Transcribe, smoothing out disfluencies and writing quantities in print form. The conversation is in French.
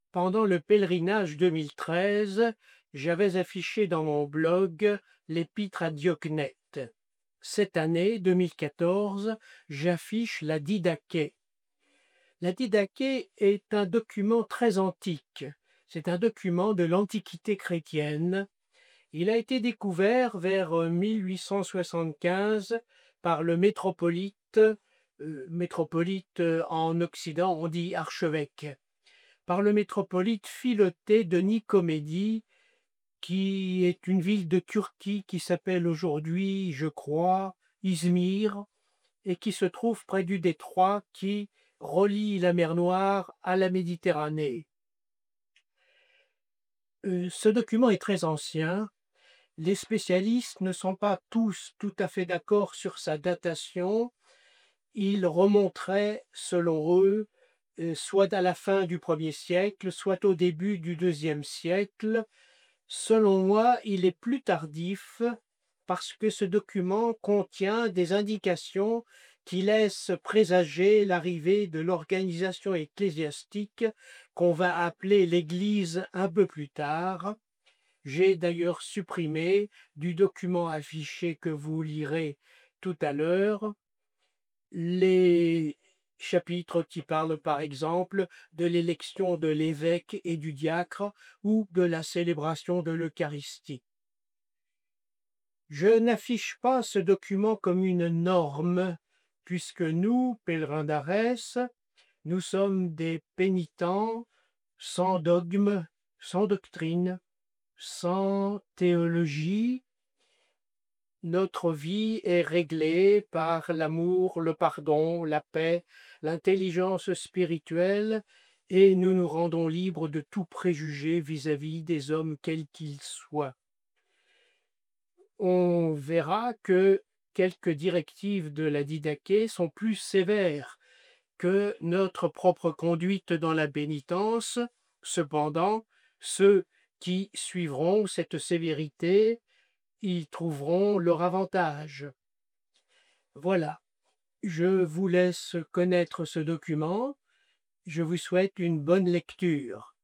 Pendant le pèlerinage 2013, j'avais affiché dans mon blog l'Épître à Diocnète. Cette année, 2014, j'affiche la Didaché. La Didaché est un document très antique. C'est un document de l'Antiquité chrétienne. Il a été découvert vers 1875 par le métropolite. En Occident, on dit archevêque, par le métropolite Philothée de Nicomédie, qui est une ville de Turquie qui s'appelle aujourd'hui, je crois, Izmir, et qui se trouve près du détroit qui relie la mer Noire à la Méditerranée. Ce document est très ancien. Les spécialistes ne sont pas tous tout à fait d'accord sur sa datation. Il remonterait, selon eux, soit à la fin du 1er siècle, soit au début du 2e siècle. Selon moi, il est plus tardif parce que ce document contient des indications qui laissent présager l'arrivée de l'organisation ecclésiastique qu'on va appeler l'Église un peu plus tard. J'ai d'ailleurs supprimé du document affiché que vous lirez tout à l'heure les chapitres qui parlent par exemple de l'élection de l'évêque et du diacre ou de la célébration de l'Eucharistie. Je n'affiche pas ce document comme une norme, puisque nous, pèlerins d'Arès, nous sommes des pénitents sans dogme, sans doctrine, sans théologie. Notre vie est réglée par l'amour, le pardon, la paix, l'intelligence spirituelle, et nous nous rendons libres de tout préjugé vis-à-vis des hommes quels qu'ils soient. On verra que quelques directives de la Didaché sont plus sévères que notre propre conduite dans la pénitence. Cependant, ceux qui suivront cette sévérité y trouveront leur avantage. Voilà, je vous laisse connaître ce document. Je vous souhaite une bonne lecture.